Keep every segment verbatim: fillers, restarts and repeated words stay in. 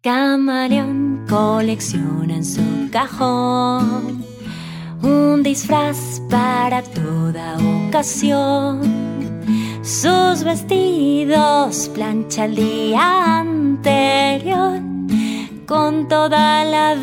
Camaleón colecciona en su cajón un disfraz para toda ocasión. Sus vestidos plancha el día anterior con toda la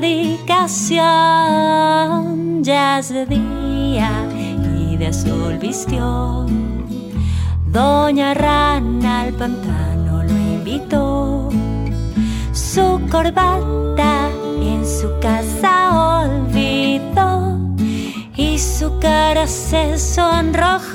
dedicación. Ya es de día y de azul vistió. Doña Rana al pantano lo invitó. Su corbata en su casa olvidó y su cara se sonrojó.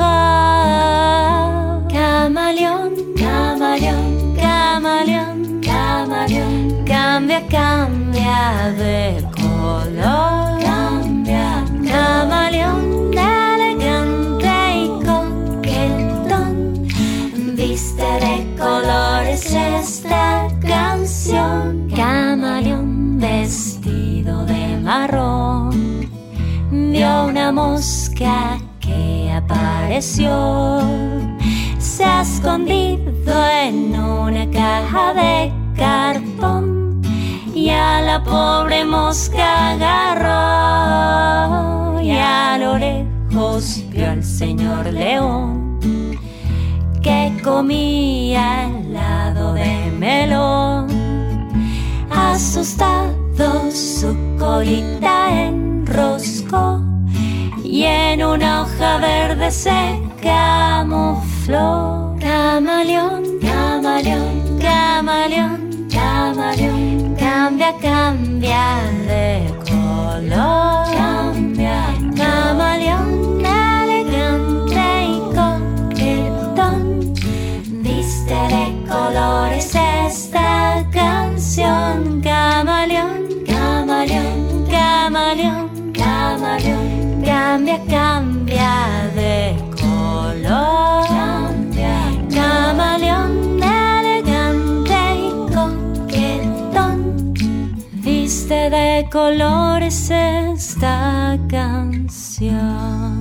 Camaleón, camaleón, camaleón, camaleón, cambia, cambia de color. Cambia, camaleón, elegante y coquetón, viste de colores esta canción. Camaleón vestido de marrón vio una mosca que apareció. Se ha escondido en una caja de cartón y a la pobre mosca agarró. Y a lo lejos vio al señor león que comía helado de melón. Asustado su colita enroscó y en una hoja verde se camufló. Camaleón, camaleón, camaleón, camaleón, cambia, cambia de color. Cambia, camaleón, elegante y coquetón, viste de colores esta canción. Camaleón, camaleón, camaleón, camaleón, cambia, cambia de color. Cambia, camaleón, elegante y coquetón, viste de colores esta canción.